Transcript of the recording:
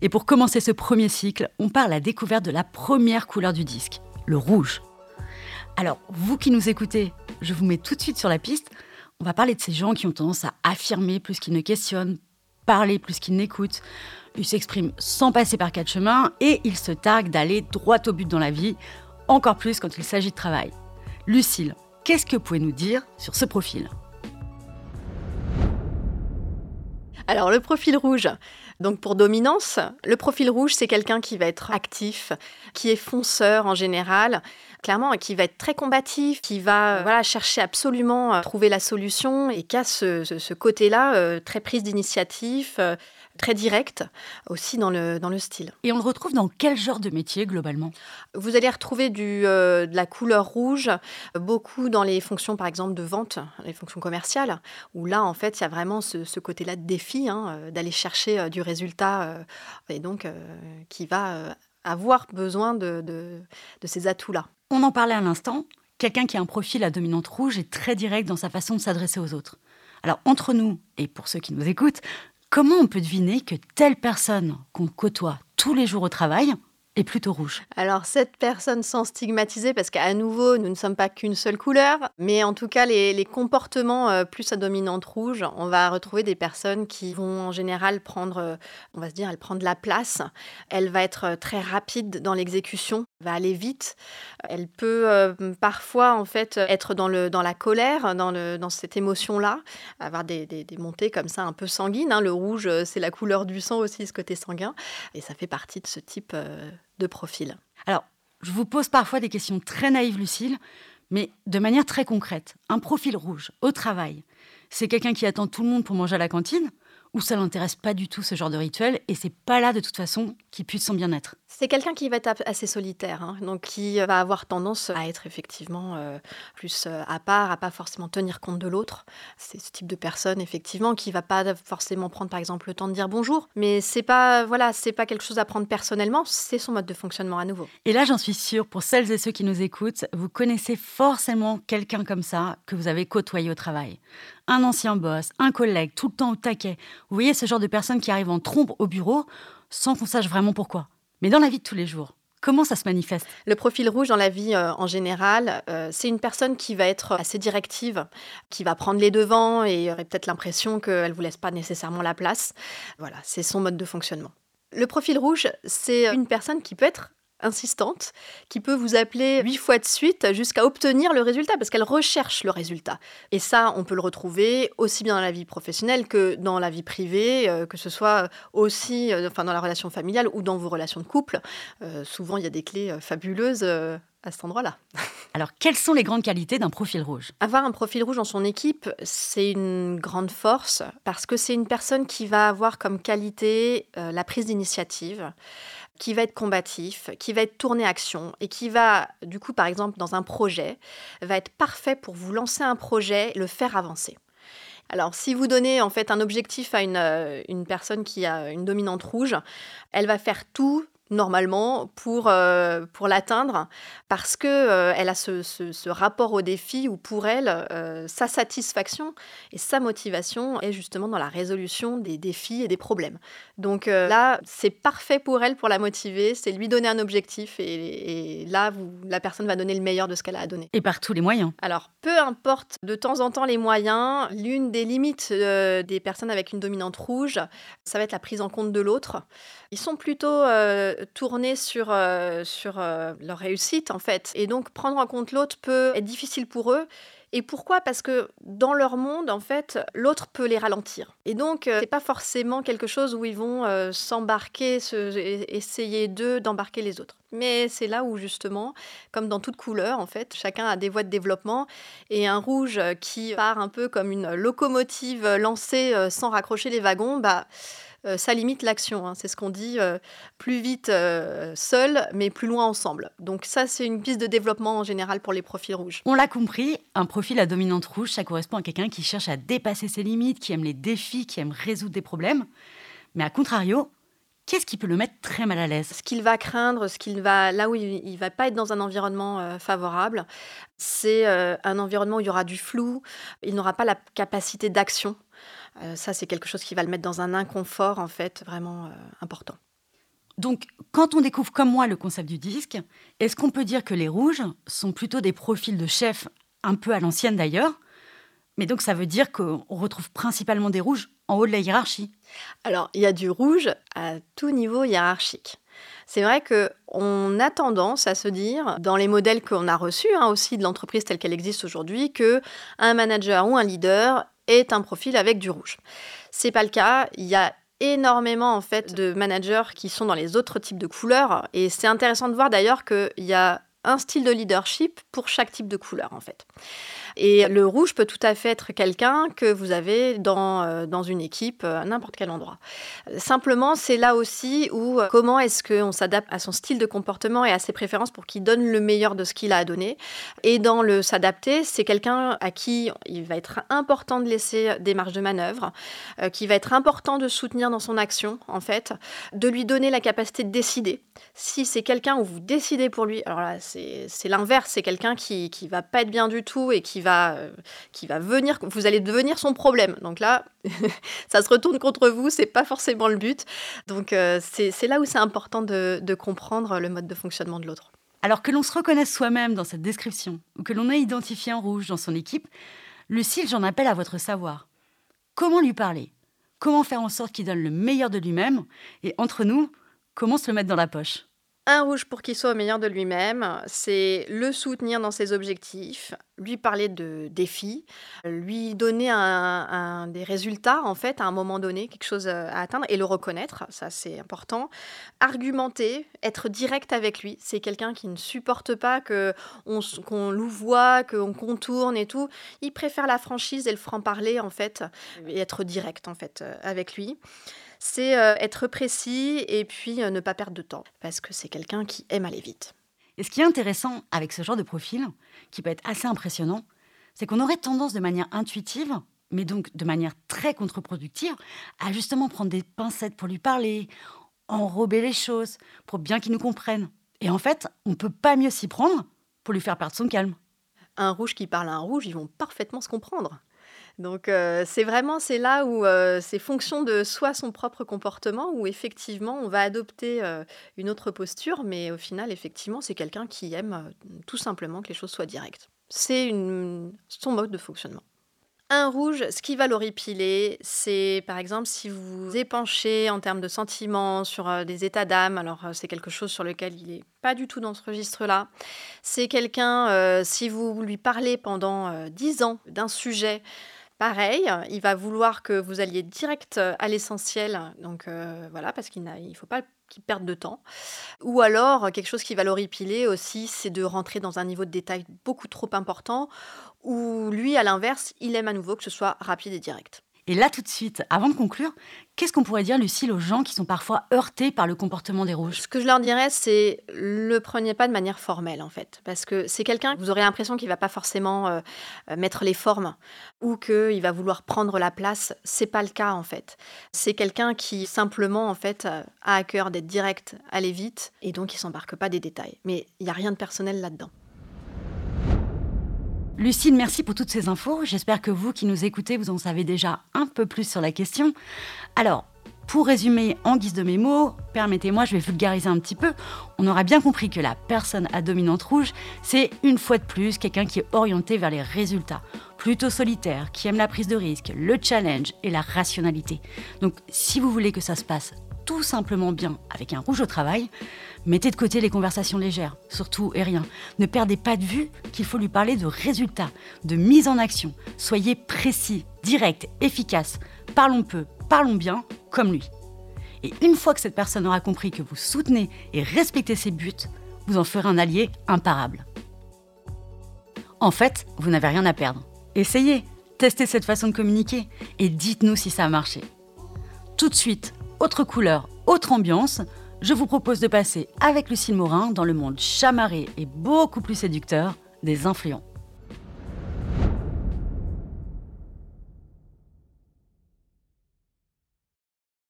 Et pour commencer ce premier cycle, on part à la découverte de la première couleur du disque, le rouge. Alors, vous qui nous écoutez, je vous mets tout de suite sur la piste. On va parler de ces gens qui ont tendance à affirmer plus qu'ils ne questionnent, parler plus qu'ils n'écoutent. Ils s'expriment sans passer par quatre chemins et ils se targuent d'aller droit au but dans la vie, encore plus quand il s'agit de travail. Lucille, qu'est-ce que vous pouvez nous dire sur ce profil ? Alors, le profil rouge, donc pour dominance, le profil rouge, c'est quelqu'un qui va être actif, qui est fonceur en général, clairement, qui va être très combatif, qui va chercher absolument à trouver la solution et qui a ce côté-là très prise d'initiative, très direct aussi dans le style. Et on le retrouve dans quel genre de métier globalement ? Vous allez retrouver de la couleur rouge beaucoup dans les fonctions par exemple de vente, les fonctions commerciales, où là en fait il y a vraiment ce côté-là de défi, d'aller chercher du résultat et donc qui va avoir besoin de ces atouts-là. On en parlait à l'instant, quelqu'un qui a un profil à dominante rouge est très direct dans sa façon de s'adresser aux autres. Alors entre nous, et pour ceux qui nous écoutent, comment on peut deviner que telle personne qu'on côtoie tous les jours au travail est plutôt rouge ? Alors, cette personne sans stigmatiser, parce qu'à nouveau, nous ne sommes pas qu'une seule couleur, mais en tout cas, les comportements plus à dominante rouge, on va retrouver des personnes qui vont en général prendre, on va se dire, elle prend de la place. Elle va être très rapide dans l'exécution, va aller vite. Elle peut parfois, en fait, être dans la colère, dans cette émotion-là, avoir des montées comme ça un peu sanguines. Le rouge, c'est la couleur du sang aussi, ce côté sanguin. Et ça fait partie de ce type de profil. Alors, je vous pose parfois des questions très naïves, Lucille, mais de manière très concrète. Un profil rouge au travail, c'est quelqu'un qui attend tout le monde pour manger à la cantine ou ça l'intéresse pas du tout ce genre de rituel et c'est pas là de toute façon qu'il puisse son bien-être ? C'est quelqu'un qui va être assez solitaire, donc qui va avoir tendance à être effectivement plus à part, à pas forcément tenir compte de l'autre. C'est ce type de personne effectivement qui va pas forcément prendre par exemple le temps de dire bonjour, mais c'est pas quelque chose à prendre personnellement, c'est son mode de fonctionnement à nouveau. Et là, j'en suis sûre, pour celles et ceux qui nous écoutent, vous connaissez forcément quelqu'un comme ça que vous avez côtoyé au travail. Un ancien boss, un collègue, tout le temps au taquet. Vous voyez ce genre de personne qui arrive en trompe au bureau sans qu'on sache vraiment pourquoi. Mais dans la vie de tous les jours, comment ça se manifeste ? Le profil rouge dans la vie en général, c'est une personne qui va être assez directive, qui va prendre les devants et aurait peut-être l'impression qu'elle ne vous laisse pas nécessairement la place. Voilà, c'est son mode de fonctionnement. Le profil rouge, c'est une personne qui peut être insistante, qui peut vous appeler 8 fois de suite jusqu'à obtenir le résultat, parce qu'elle recherche le résultat. Et ça, on peut le retrouver aussi bien dans la vie professionnelle que dans la vie privée, que ce soit aussi dans la relation familiale ou dans vos relations de couple. Souvent, il y a des clés fabuleuses à cet endroit-là. Alors, quelles sont les grandes qualités d'un profil rouge ? Avoir un profil rouge dans son équipe, c'est une grande force parce que c'est une personne qui va avoir comme qualité la prise d'initiative, qui va être combatif, qui va être tourné action et qui va, du coup, par exemple, dans un projet, va être parfait pour vous lancer un projet, le faire avancer. Alors, si vous donnez en fait un objectif à une personne qui a une dominante rouge, elle va faire tout normalement pour l'atteindre parce que elle a ce rapport au défi où pour elle sa satisfaction et sa motivation est justement dans la résolution des défis et des problèmes. Donc là c'est parfait pour elle, pour la motiver, c'est lui donner un objectif et là la personne va donner le meilleur de ce qu'elle a à donner. Et par tous les moyens. Alors peu importe de temps en temps les moyens, l'une des limites des personnes avec une dominante rouge, ça va être la prise en compte de l'autre. Ils sont plutôt tournés sur leur réussite, en fait. Et donc, prendre en compte l'autre peut être difficile pour eux. Et pourquoi ? Parce que dans leur monde, en fait, l'autre peut les ralentir. Et donc, c'est pas forcément quelque chose où ils vont s'embarquer, essayer d'embarquer les autres. Mais c'est là où, justement, comme dans toute couleur, en fait, chacun a des voies de développement. Et un rouge qui part un peu comme une locomotive lancée sans raccrocher les wagons, ça limite l'action. C'est ce qu'on dit, plus vite seul, mais plus loin ensemble. Donc ça, c'est une piste de développement en général pour les profils rouges. On l'a compris, un profil à dominante rouge, ça correspond à quelqu'un qui cherche à dépasser ses limites, qui aime les défis, qui aime résoudre des problèmes. Mais à contrario, qu'est-ce qui peut le mettre très mal à l'aise ? Ce qu'il va craindre, là où il ne va pas être dans un environnement favorable, c'est un environnement où il y aura du flou, il n'aura pas la capacité d'action. Ça, c'est quelque chose qui va le mettre dans un inconfort, en fait, vraiment important. Donc, quand on découvre comme moi le concept du disque, est-ce qu'on peut dire que les rouges sont plutôt des profils de chefs, un peu à l'ancienne d'ailleurs, mais donc ça veut dire qu'on retrouve principalement des rouges en haut de la hiérarchie? Alors, il y a du rouge à tout niveau hiérarchique. C'est vrai qu'on a tendance à se dire, dans les modèles qu'on a reçus aussi de l'entreprise telle qu'elle existe aujourd'hui, qu'un manager ou un leader est un profil avec du rouge. C'est pas le cas. Il y a énormément en fait de managers qui sont dans les autres types de couleurs, et c'est intéressant de voir d'ailleurs qu'il y a un style de leadership pour chaque type de couleur en fait. Et le rouge peut tout à fait être quelqu'un que vous avez dans une équipe, à n'importe quel endroit. Simplement, c'est là aussi où comment est-ce qu'on s'adapte à son style de comportement et à ses préférences pour qu'il donne le meilleur de ce qu'il a à donner. Et dans le s'adapter, c'est quelqu'un à qui il va être important de laisser des marges de manœuvre, qui va être important de soutenir dans son action, en fait, de lui donner la capacité de décider. Si c'est quelqu'un où vous décidez pour lui, alors là, c'est l'inverse, c'est quelqu'un qui va pas être bien du tout et qui va venir, vous allez devenir son problème. Donc là, ça se retourne contre vous, c'est pas forcément le but. Donc c'est là où c'est important de comprendre le mode de fonctionnement de l'autre. Alors que l'on se reconnaisse soi-même dans cette description, ou que l'on ait identifié un rouge dans son équipe, Lucille, j'en appelle à votre savoir. Comment lui parler? Comment faire en sorte qu'il donne le meilleur de lui-même? Et entre nous, comment se le mettre dans la poche? Un rouge pour qu'il soit au meilleur de lui-même, c'est le soutenir dans ses objectifs, lui parler de défis, lui donner des résultats en fait à un moment donné, quelque chose à atteindre et le reconnaître, ça c'est important. Argumenter, être direct avec lui, c'est quelqu'un qui ne supporte pas qu'on louvoie, qu'on contourne et tout. Il préfère la franchise et le franc-parler en fait, et être direct en fait avec lui. C'est être précis et puis ne pas perdre de temps, parce que c'est quelqu'un qui aime aller vite. Et ce qui est intéressant avec ce genre de profil, qui peut être assez impressionnant, c'est qu'on aurait tendance de manière intuitive, mais donc de manière très contre-productive, à justement prendre des pincettes pour lui parler, enrober les choses, pour bien qu'il nous comprenne. Et en fait, on ne peut pas mieux s'y prendre pour lui faire perdre son calme. Un rouge qui parle à un rouge, ils vont parfaitement se comprendre. Donc c'est là où c'est fonction de soit son propre comportement, où effectivement on va adopter une autre posture, mais au final effectivement c'est quelqu'un qui aime tout simplement que les choses soient directes. C'est son mode de fonctionnement. Un rouge, ce qui va l'horripiler, c'est par exemple si vous vous épanchez en termes de sentiments sur des états d'âme, alors c'est quelque chose sur lequel il n'est pas du tout dans ce registre-là. C'est quelqu'un, si vous lui parlez pendant 10 ans d'un sujet, pareil, il va vouloir que vous alliez direct à l'essentiel, donc voilà, parce qu'il ne faut pas qu'il perde de temps. Ou alors, quelque chose qui va l'horripiler aussi, c'est de rentrer dans un niveau de détail beaucoup trop important, où lui, à l'inverse, il aime à nouveau que ce soit rapide et direct. Et là, tout de suite, avant de conclure, qu'est-ce qu'on pourrait dire, Lucille, aux gens qui sont parfois heurtés par le comportement des rouges? Ce que je leur dirais, c'est le prenez pas de manière formelle, en fait. Parce que c'est quelqu'un que vous aurez l'impression qu'il va pas forcément mettre les formes ou qu'il va vouloir prendre la place. C'est pas le cas, en fait. C'est quelqu'un qui, simplement, en fait, a à cœur d'être direct, aller vite, et donc il s'embarque pas des détails. Mais il n'y a rien de personnel là-dedans. Lucille, merci pour toutes ces infos. J'espère que vous qui nous écoutez, vous en savez déjà un peu plus sur la question. Alors, pour résumer en guise de mémo, permettez-moi, je vais vulgariser un petit peu. On aura bien compris que la personne à dominante rouge, c'est une fois de plus quelqu'un qui est orienté vers les résultats, plutôt solitaire, qui aime la prise de risque, le challenge et la rationalité. Donc, si vous voulez que ça se passe tout simplement bien avec un rouge au travail, mettez de côté les conversations légères, surtout et rien. Ne perdez pas de vue qu'il faut lui parler de résultats, de mise en action. Soyez précis, direct, efficace. Parlons peu, parlons bien, comme lui. Et une fois que cette personne aura compris que vous soutenez et respectez ses buts, vous en ferez un allié imparable. En fait, vous n'avez rien à perdre. Essayez, testez cette façon de communiquer et dites-nous si ça a marché. Tout de suite, autre couleur, autre ambiance, je vous propose de passer avec Lucille Morin dans le monde chamarré et beaucoup plus séducteur des influents.